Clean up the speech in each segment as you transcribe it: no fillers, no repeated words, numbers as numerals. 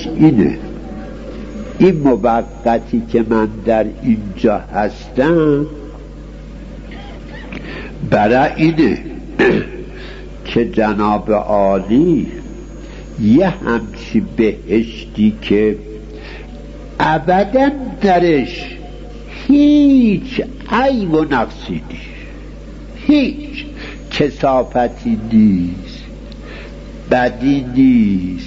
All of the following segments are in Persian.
علتش اینه، این موقتی که من در اینجا هستم برای اینه که جناب عالی یه همچی بهشتی که ابدا درش هیچ عیب و نقصی نیست، هیچ کثافتی نیست، بدی نیست،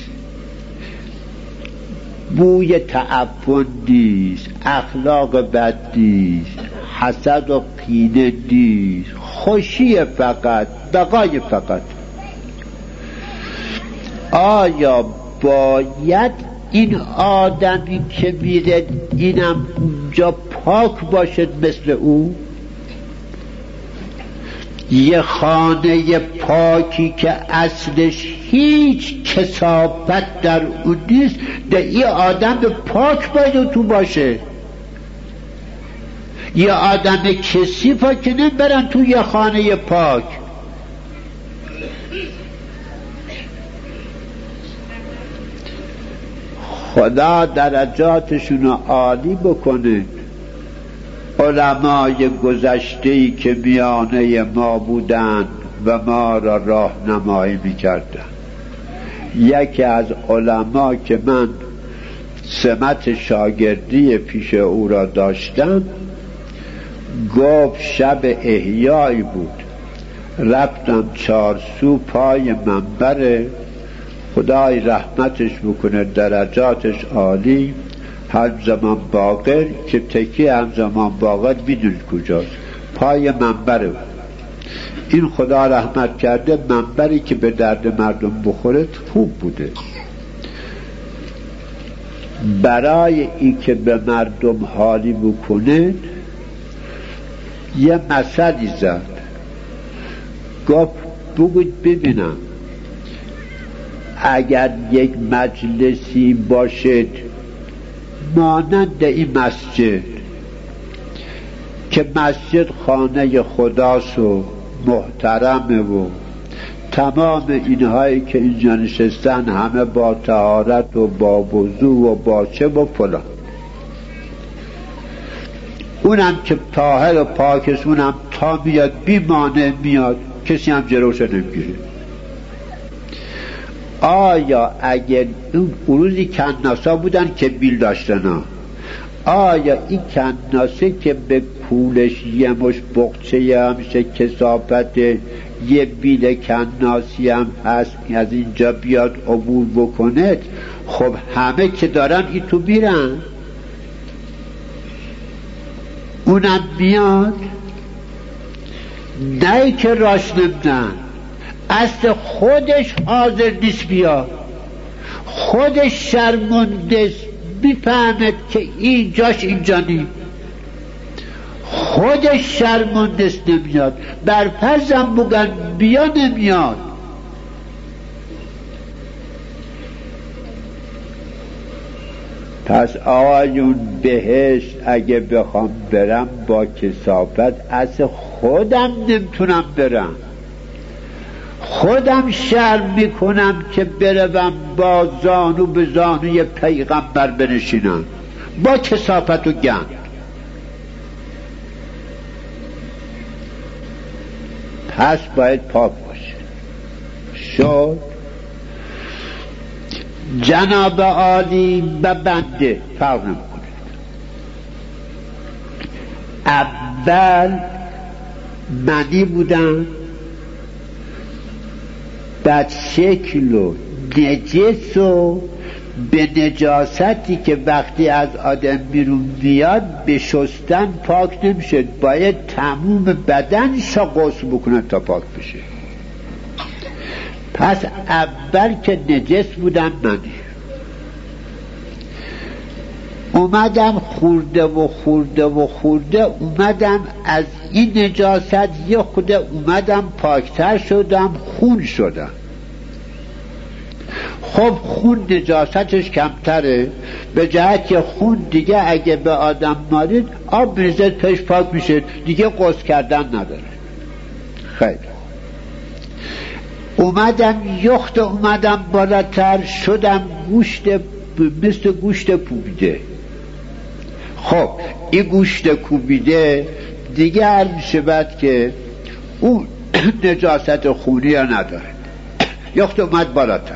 بوی تعفن نیست، اخلاق بد نیست، حسد و کینه نیست، خوشی فقط، بقای فقط. آیا باید این آدمی که میره اینم اونجا پاک باشد مثل او؟ یه خانه پاکی که اصلش هیچ کثافت در اون نیست، ده این آدم پاک باید تو باشه. یه آدم کثیفا که نمیبرن تو یه خانه پاک. خدا درجاتشون رو عالی بکنه. علمای گذشته‌ای که میانه ما بودند و ما را راهنمایی میکردند، یکی از علما که من سمت شاگردی پیش او را داشتم گفت شب احیایی بود، رفتم چارسو پای منبر، خدای رحمتش بکنه درجاتش عالی، همزمان باقر که تکی همزمان باقر میدونید کجاست، پای منبره. این خدا رحمت کرده منبری که به درد مردم بخوره خوب بوده. برای این که به مردم حالی بکنه یه مثلی زد، گفت بگوید ببینم اگر یک مجلسی باشد مانند این مسجد که مسجد خانه خداست و محترمه و تمام اینهایی که اینجا نشستن همه با طهارت و با وضو و با چه و فلان، اونم که طاهر و پاکست، اونم تا میاد بیمانه میاد، کسی هم جلوش نمیگیره. آیا اگر اون روزی کناسا بودن که بیل داشتن آیا این کناسه که به پولش یه مش بقچه همشه کثافت یه بیل کناسی هم هست از اینجا بیاد عبور بکنه؟ خب همه که دارن این تو میرن، اونم بیاد نه که راش نمیدن، اصل خودش حاضر نیست بیاد، خودش شرمنده میفهمد که این جاش اینجا نیست، خودش شرمنده است نمیاد، بر فرضم بگن بیا نمیاد. پس آقایون بهشت اگه بخوام برم با کثافت اصل خودم نمیتونم برم، خودم شرم میکنم که بروم با زانو به زانوی پیغمبر بنشینم با کثافت و گند. پس باید پاک باشه. شد جناب عالی و بنده فرق نمیکنه. اول منی بودن، بعد شکل و نجس و به نجاستی که وقتی از آدم بیرون بیاد به شستن پاک نمیشه، باید تموم بدنش را غسل بکنه تا پاک بشه. پس اول که نجس بودم منی، اومدم خورده و خورده و خورده، اومدم از این نجاست یه خود اومدم پاکتر شدم، خون شدم. خب خون نجاستش کمتره، به جهت که خون دیگه اگه به آدم مالید آب بریزد پیش پاک میشه، دیگه غسل کردن نداره. خیلی اومدم یخت، اومدم بالاتر شدم گوشت مثل گوشت کوبیده. خب این گوشت کوبیده دیگه عرض شود که اون نجاست خونی یا نداره. یخت اومد بالاتر،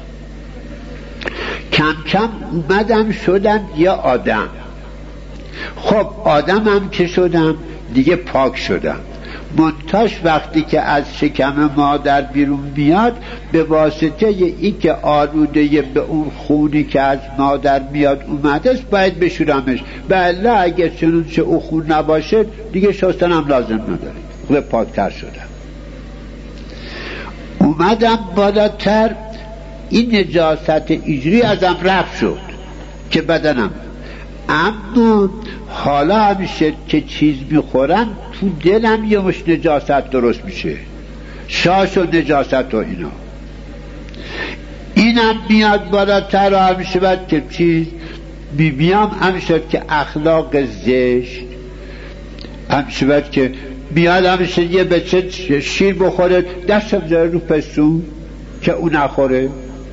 کم کم اومدم شدم یه آدم. خب آدم هم که شدم دیگه پاک شدم. منتاش وقتی که از شکم مادر بیرون میاد به واسطه این که آلوده به اون خونی که از مادر میاد اومده است باید بشورمش، بله اگه چنونچه او خون نباشه دیگه شستن هم لازم نداره. خود پاکتر شدم، اومدم بالاتر، این نجاست اجری ازم رفت شد که بدنم. اما حالا همیشه که چیز میخورم تو دلم یه مش نجاست درست میشه، شاش و نجاست و اینا. اینم میاد بالاتر و همیشه باید که چیز بیام همیشه که اخلاق زشت، همیشه باید که میاد همیشه یه بچه شیر بخوره دست بذاره رو پستون که اون نخوره.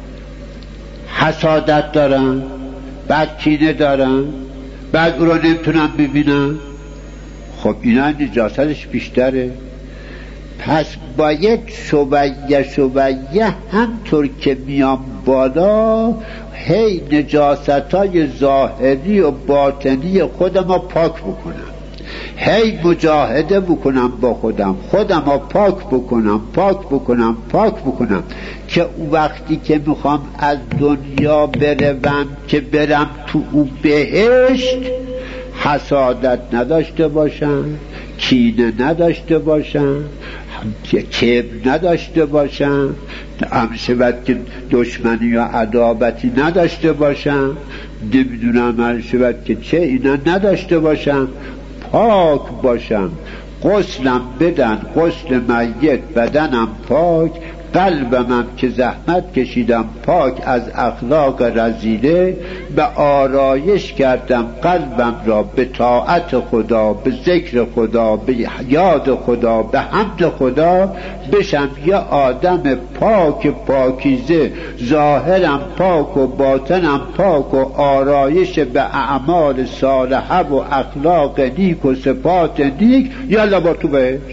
حسادت دارن، بعد کینه دارن، بعد او رو نمیتونن ببینن. خب اینا نجاستش بیشتره. پس باید شویه همطور که میام بالا هی نجاستای ظاهری و باطنی خودم رو پاک بکنم، هی مجاهده بکنم با خودم رو پاک بکنم که او وقتی که میخوام از دنیا بروم که برم تو او بهشت، حسادت نداشته باشم، کینه نداشته باشم، کبر نداشته باشم، همیشه باید که دشمنی یا عداوتی نداشته باشم، نمیدونم همیشه باید که چه اینا نداشته باشم، پاک باشم، غسلم بدن، غسل میت، بدنم پاک، قلبم که زحمت کشیدم پاک از اخلاق رذیله، به آرایش کردم قلبم را به طاعت خدا، به ذکر خدا، به یاد خدا، به حمد خدا، بشم یه آدم پاک پاکیزه، ظاهرم پاک و باطنم پاک و آرایش به اعمال صالحه و اخلاق نیک و صفات نیک. یالا با تو بهش.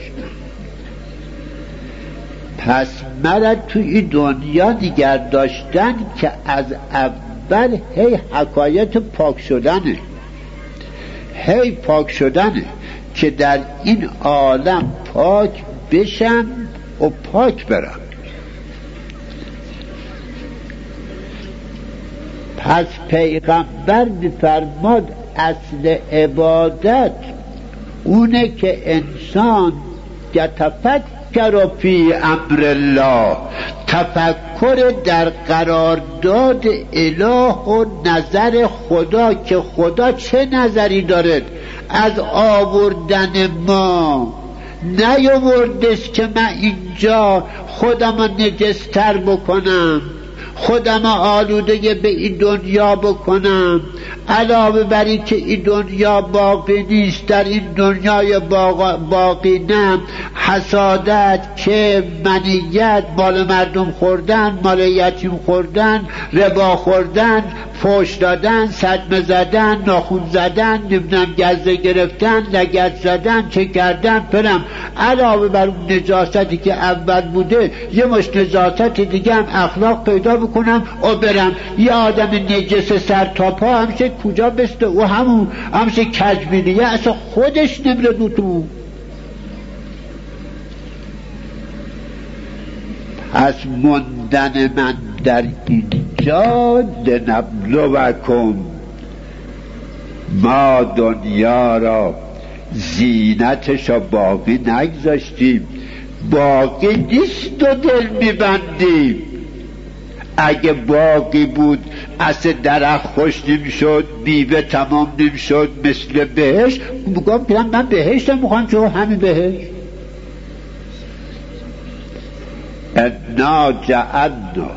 پس مرا تو این دنیا دیگر داشتن که از اول هی حکایت پاک شدنه که در این عالم پاک بشم و پاک برم. پس پیغمبر می‌فرماد اصل عبادت اونه که انسان یتفکر فی امر الله، تفکر در قرارداد اله و نظر خدا که خدا چه نظری دارد از آوردن ما. نیاوردست که من اینجا خودم نجستر بکنم، خودم آلوده به این دنیا بکنم، علاوه بر این که این دنیا باقی نیست، در این دنیای باقی نه، حسادت، که منیت، مال مردم خوردن، مال یتیم خوردن، ربا خوردن، فحش دادن، صدمه زدن، ناخون زدن، نمیدونم گزه گرفتن، لگد زدن، چه کردن پرم. علاوه بر اون نجاستی که اول بوده یه مش نجاست دیگه هم اخلاق پیدا بکنم و برم. یه آدم نجس سر تا پا همشه کجا بسته او همشه کجبینیه، اصلا خودش نمیره دو تو. پس مندن من در اینجا لنبلوکم، ما دنیا را زینتش را باقی نگذاشتیم، باقی نیست و دل میبندیم. اگه باقی بود اصل درخت خوش نمیشد، میوه تمام نمیشد مثل بهشت. میگم من بهشت میخوام چون همین بهشت. انا جعلنا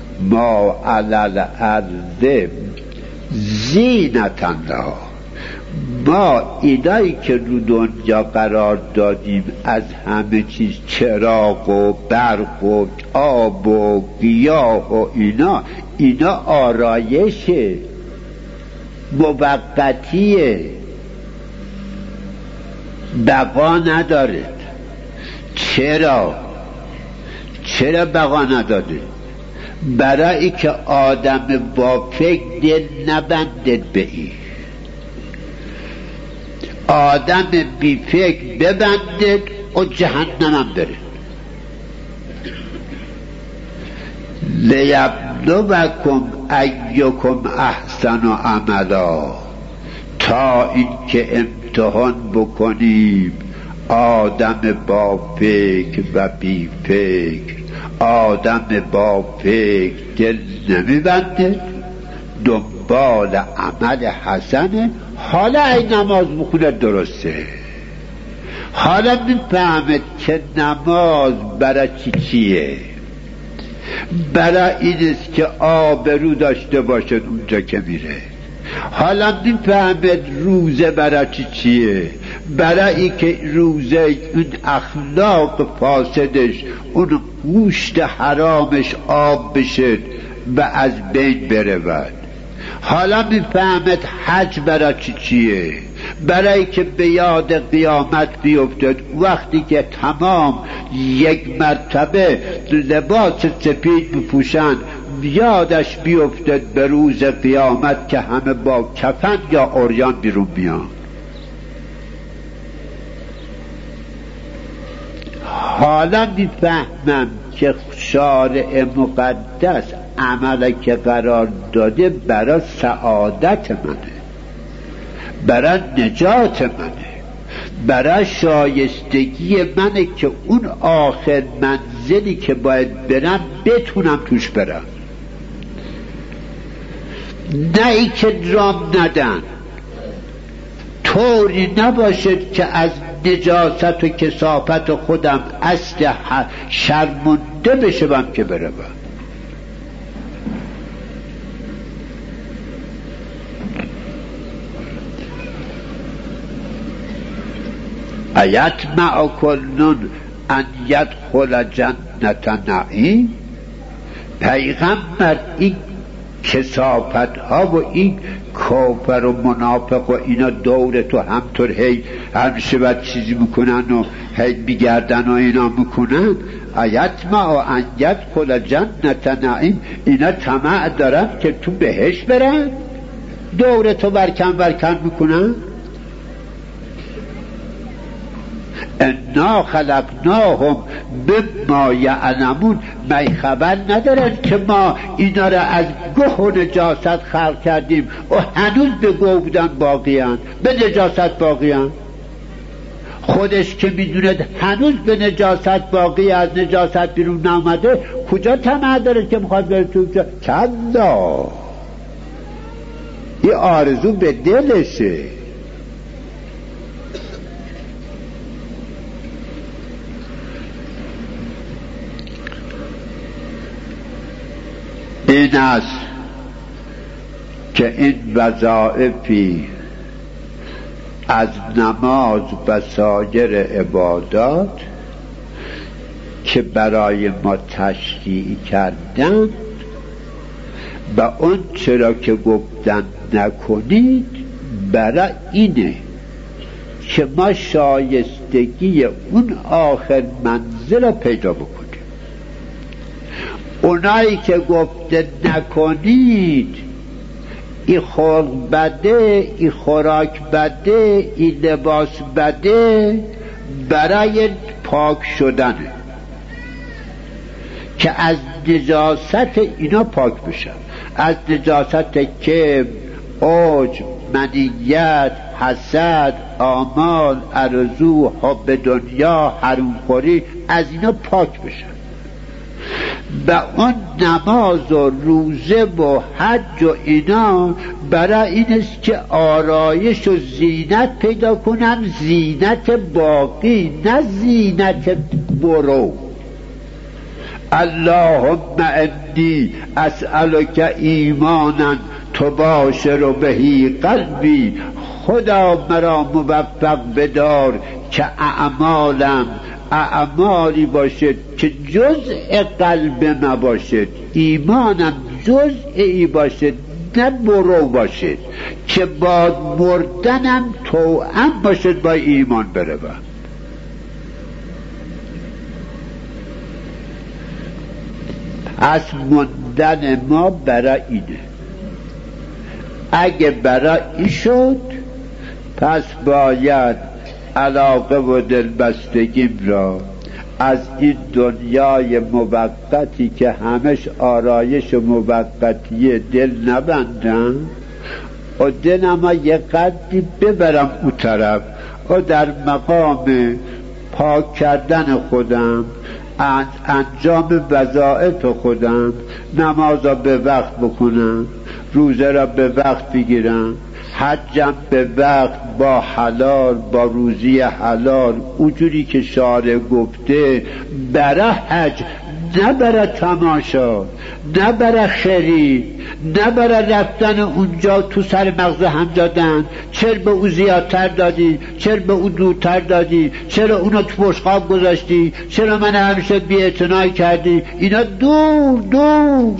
ما علی الارض زینة لها، ما اینایی که رو دنیا قرار دادیم از همه چیز، چراغ و برق و آب و گیاه و اینا آرایشه، موقتیه، بقا نداره. چرا بقا نداره؟ برای که آدم با فکر دل نبندد به این، آدم بی فکر ببندد و جهنم هم بره. لیبلوکم ایکم احسن عملا، تا این که امتحان بکنیم آدم با فکر و بی فکر. آدم با فکر دل نمیبنده، دنبال عمل حسنه. حالا این نماز بخونه درسته، حالا میفهمد که نماز برای چیه. برای این است که آبرو داشته باشد اونجا که میره. حالا میفهمد روزه برای چیه. برای این که روزه اون اخلاق فاسدش، اون گوشت حرامش آب بشه و از بین برود. حالا میفهمد حج برای چیه. برای که به یاد قیامت بیفتد، وقتی که تمام یک مرتبه لباس سپید بپوشند یادش بیفتد به روز قیامت که همه با کفن یا عریان بیرون بیان. حالا میفهمم که شارع مقدس عمل که قرار داده برای سعادت منه، برای نجات منه، برای شایستگی منه که اون آخر منزلی که باید برم بتونم توش برم. نه ای که رام ندن، طوری نباشد که از نجاست و کثافت خودم اصل شرمنده بشم که بروم. ایطمع کل ان یدخل جنت نعیم. پیغمبر این کثافت ها و این کافر و منافق و اینا دور تو همطور هی همیشه باید چیزی میکنن و هی بیگردن و اینا میکنن. ایطمع ان یدخل جنت نعیم، اینا طمع دارن که تو بهشت برن، دور تو ورکن میکنن. انا خلقناهم بما یعلمون، می خبر ندارن که ما اینا را از گه و نجاست خلق کردیم و هنوز به گه بودن باقیان، به نجاست باقیان. خودش که میدوند هنوز به نجاست باقی، از نجاست بیرون نامده، کجا طمع داره که میخواد بره تو؟ کلا، این آرزو به دلشه. این است که این وظایفی از نماز و سایر عبادات که برای ما تشریع کردن و اون چرا که گفتن نکنید، برای اینه که ما شایستگی اون آخر منزل پیدا بکنیم. اونایی که گفته نکنید، این خلق بده، این خوراک بده، این لباس بده، برای پاک شدنه که از نجاست اینا پاک بشن، از نجاست کبر، عجب، منیت، حسد، آمال، آرزو، حب دنیا، حرامخوری، از اینا پاک بشن. و اون نماز و روزه و حج و اینا برای این است که آرایش و زینت پیدا کنن، زینت باقی، نه زینت برو. اللهم انی اسألک ایمانا تباشر بهی قلبی خدا مرا موفق بدار که اعمالم اعمالی باشد که جزء قلب نباشد، ایمانم جزئی باشد نه برو باشد، که با مردنم توأم باشد با ایمان بروم. پس موندن ما برای اینه. اگه برای این شد پس باید علاقه و دلبستگیم را از این دنیای موقتی که همش آرایش موقتیه دل نبندم و دلم یه قدری ببرم او طرف و در مقام پاک کردن خودم، انجام وظایف خودم، نماز را به وقت بکنم، روزه را به وقت بگیرم، حجم به وقت با حلال، با روزی حلال، اونجوری که شارع گفته، برای حج نه برای تماشا، نه برای خرید، نه برای رفتن اونجا تو سر مغز هم دادن، چرا به او زیادتر دادی، چرا به او دورتر دادی، چرا اونا تو بشقاب گذاشتی، چرا من همیشه بی اعتنایی کردی. اینا دور دور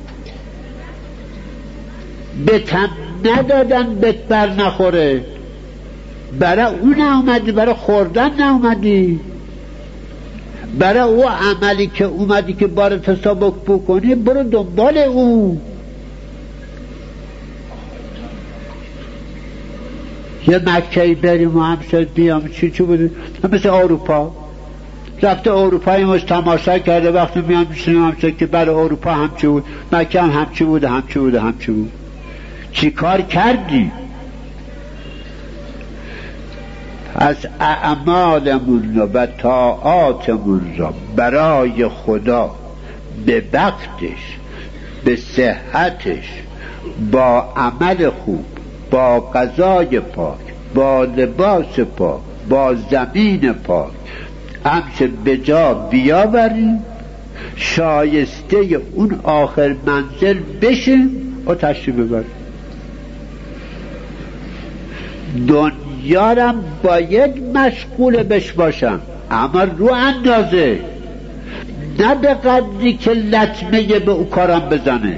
به تن ندادن بهت بر نخوره. برای اون اومدی، برای خوردن نومدی، برای او عملی که اومدی که بارت حساب بکنی برو دنبال او. یه مکه‌ای بریم و همسر بیام چی بوده مثل اروپا، رفته اروپایی مش تماشا کرده، وقتی میام میشنیم همسر که برای اروپا همچی بود، مکه هم همچی بوده همچی بوده همچی بود. چی کار کردی؟ از اعمالمون و طاعاتمون را برای خدا به وقتش، به صحتش، با عمل خوب، با غذای پاک، با لباس پاک، با زمین پاک همچه به جا بیاوریم، شایسته اون آخر منزل بشیم و تشریف ببریم. دنیارم باید مشغول بش باشم، اما رو اندازه، نه به قدری که لطمه به او کارم بزنه.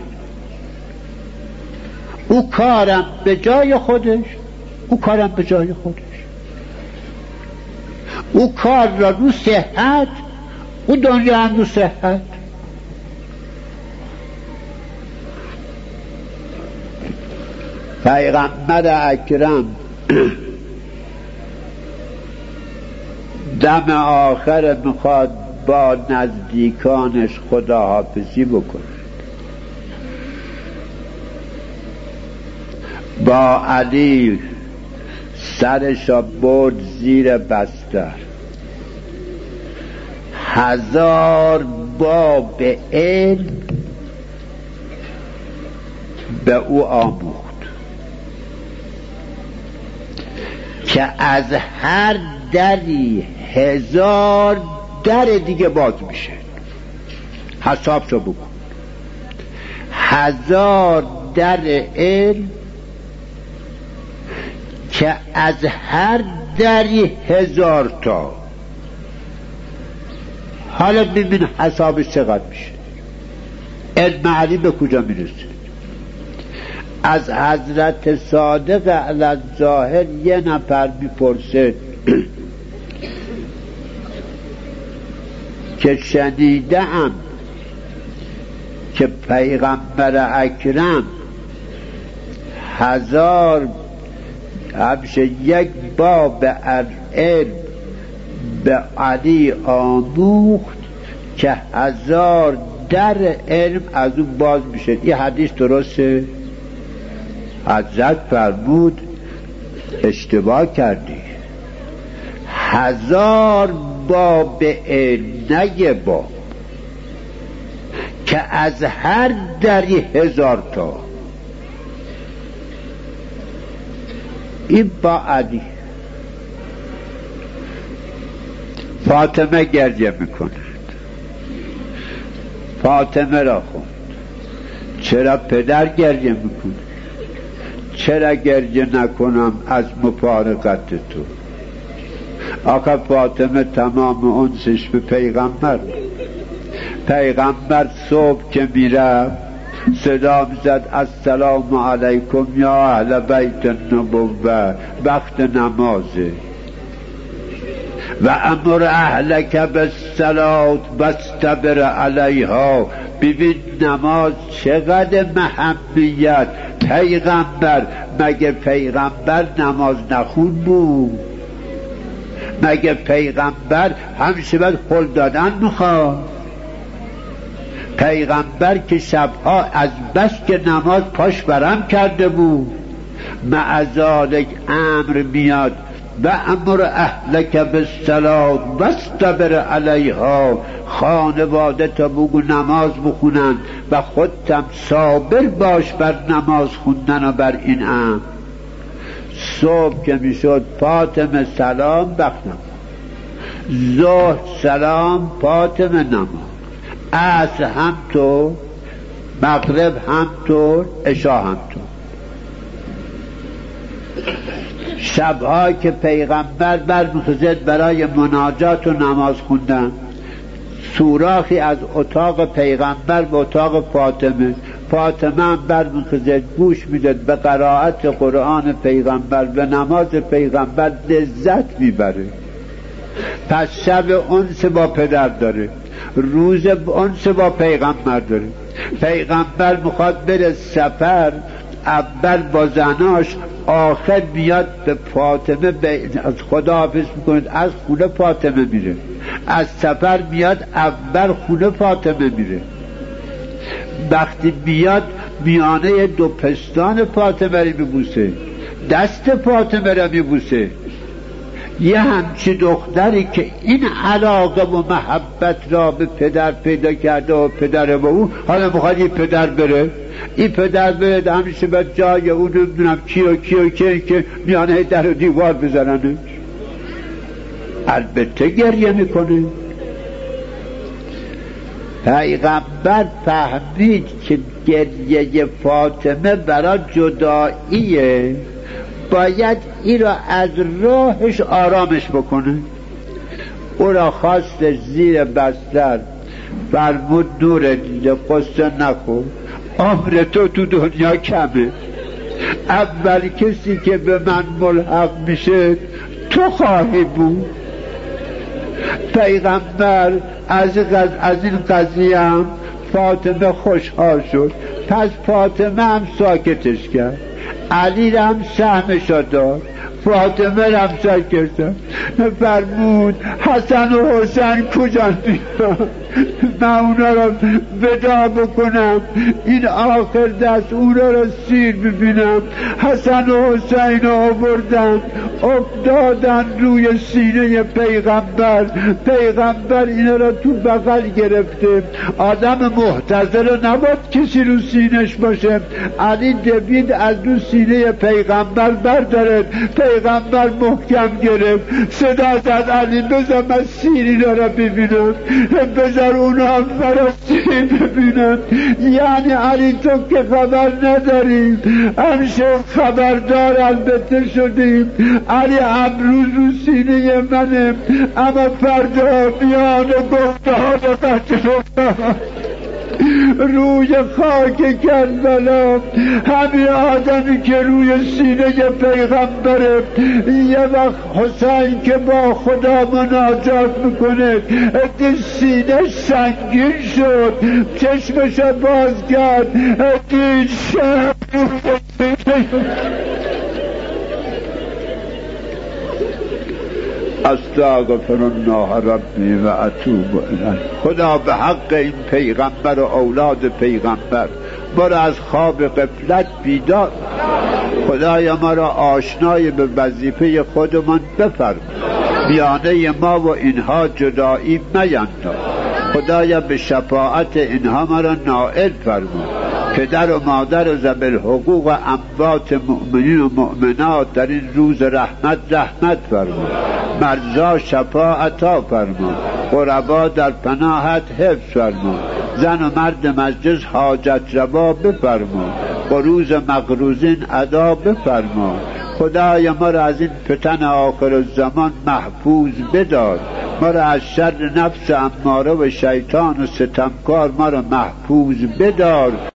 او کارم به جای خودش، او کارم به جای خودش، او کار را رو صحت، او دنیا هم رو صحت. پیغمبر اکرم دم آخر میخواد با نزدیکانش خداحافظی بکنه، با علی سرش را برد زیر بستر، 1000 باب علم به او آموخت که از هر دری 1000 در دیگه باز میشه. حسابشو بکن، 1000 در علم که از هر دری 1000 تا. حالا ببین حسابش چقدر میشه. علم علی به کجا میرسه؟ از حضرت صادق علی الظاهر یه نفر میپرسه که شنیدم که پیغمبر اکرم 1000 همشه یک باب علم به علی آموخت که 1000 در علم از اون باز میشه. این حدیث درسته؟ حضرت فرمود اشتباه کردی، 1000 باب علم، نه یه باب، که از هر دری 1000 تا. این با علی. فاطمه گریه میکند، فاطمه را خوند. چرا پدر گریه میکنه؟ چرا گریه نکنم از مفارقت تو؟ آخه فاطمه تمام انسش به پیغمبر صبح که میره صدا میزد السلام علیکم یا اهل بیت النبوه، وقت نمازه. و امر اهلک بالصلاة واصطبر علیها. ببین نماز چقدر اهمیت. مگه پیغمبر نماز نخون بود؟ مگه پیغمبر همیشه باید هل دادن میخواد؟ پیغمبر که شبها از بس که نماز پاش برم کرده بود، معذالک امر میاد و امر اهلک بالصلاة واصطبر علیها. خانواده تا بگو نماز بخونن و خودتم صابر باش بر نماز خوندن و بر این امر. صبح که میشد فاطمه سلام بخنم، ظهر سلام فاطمه نماز، عصر همطور، مغرب همطور، عشا همطور. شبها که پیغمبر برمیخیزد برای مناجات و نماز خوندن، سوراخی از اتاق پیغمبر به اتاق فاطمه هم برمیخیزد گوش میداد به قرائت قرآن پیغمبر، به نماز پیغمبر لذت میبره. پس شب انس با پدر داره، روز انس با پیغمبر داره. پیغمبر میخواد بره سفر، اول با زناش، آخر میاد به فاطمه از خدا حافظ میکنه، از خونه فاطمه میره. از سفر میاد اول خونه فاطمه میره. وقتی میاد میانه دو پستان فاطمه رو میبوسه، دست فاطمه رو میبوسه. یه همچی دختری که این علاقه و محبت را به پدر پیدا کرده و پدر با او، حالا میخواد این پدر بره همیشه به جای اون نمیدونم کی که میانه در و دیوار بزننه. البته گریه میکنه. پیغمبر فهمید که گریه فاطمه برای جداییه، باید این را از راهش آرامش بکنه. او را خواست زیر بستر، فرمود نور دیده قصه نکن، عمر تو دنیا کمه، اول کسی که به من ملحق میشه تو خواهی بود. پیغمبر از این قضیه هم فاطمه خوشحال شد. پس فاطمه هم ساکتش کرد، علی را هم سهمش داد، فاطمه را هم ساکت کرد. فرمود حسن و حسین کجا میرن؟ من اونا را ودا بکنم، این آخر دست اونا را سیر ببینم. حسن و حسین را آوردن افتادن روی سینه پیغمبر اینا را تو بغل گرفته. آدم محتضر نباید کسی رو سینش باشه. علی دوید از رو سینه پیغمبر بردارد، پیغمبر محکم گرفت، صدا زد علی بذار من سیر اینا را ببینم، بذار اونا هم فرستی ببینم. یعنی علی تو که خبر نداریم، همیشه خبردار البته شدیم. علی امروز رو سینه منه، اما فردا میان گفته ها روی خاک کربلا همین آدمی که روی سینه پیغمبره. یه وقت حسین که با خدا مناجات میکنه سینه سنگین شد، چشمش باز کرد، دید شب استغفر الله ربی و اتوب الیه. خدا به حق این پیغمبر و اولاد پیغمبر ما را از خواب غفلت بیدار، خدایا ما را آشنای به وظیفه خودمان بفرما، میانه ما و اینها جدایی مینداز. خدایا به شفاعت اینها ما را نائل فرما. پدر و مادر و ذوی الحقوق و اموات مؤمنین و مؤمنات در این روز رحمت فرما. مرزا شفا عطا فرما، غربا در پناهت حفظ فرما، زن و مرد مجلس حاجت روا بفرما. قروض مقروضین ادا بفرما. خدای ما را از این فتن آخر الزمان محفوظ بدار، ما را از شر نفس اماره و شیطان و ستمکار ما را محفوظ بدار.